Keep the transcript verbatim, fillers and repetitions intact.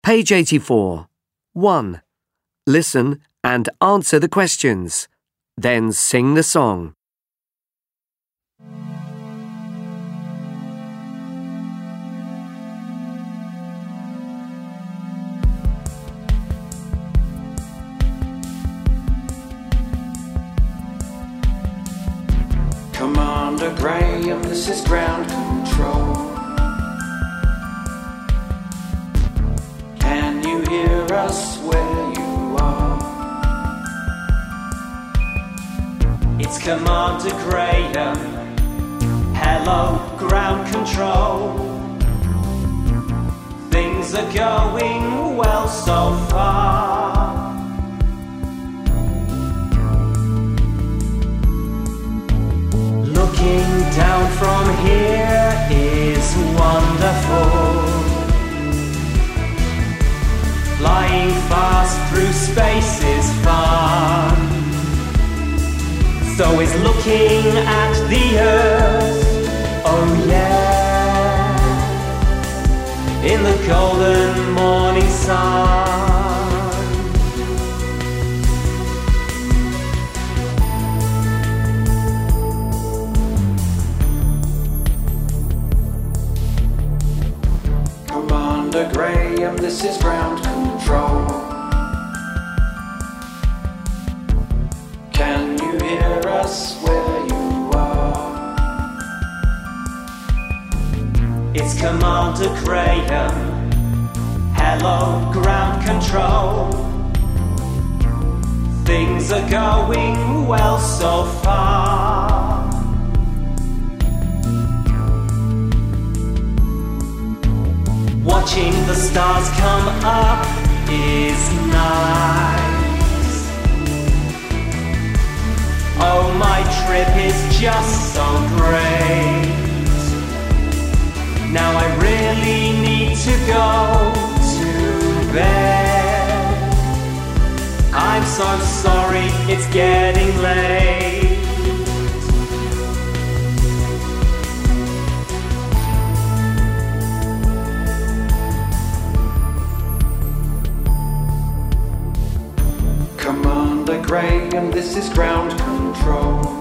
Page eighty-four. one. Listen and answer the questions. Then sing the song. Commander Graham, this is ground control. Can you hear us where you are? It's Commander Graham. Hello, ground control. Things are going well so far. Looking down from here is wonderful. Flying fast through space is fun. So is looking at the Earth. Oh yeah. In the golden morning sun. Commander Graham, this is ground control. Can you hear us where you are? It's Commander Graham. Hello, ground control. Things are going well so far. Watching the stars come up is nice. Oh, my trip is just so great. Now I really need to go to bed. I'm so sorry, it's getting late. Commander Graham, this is ground control.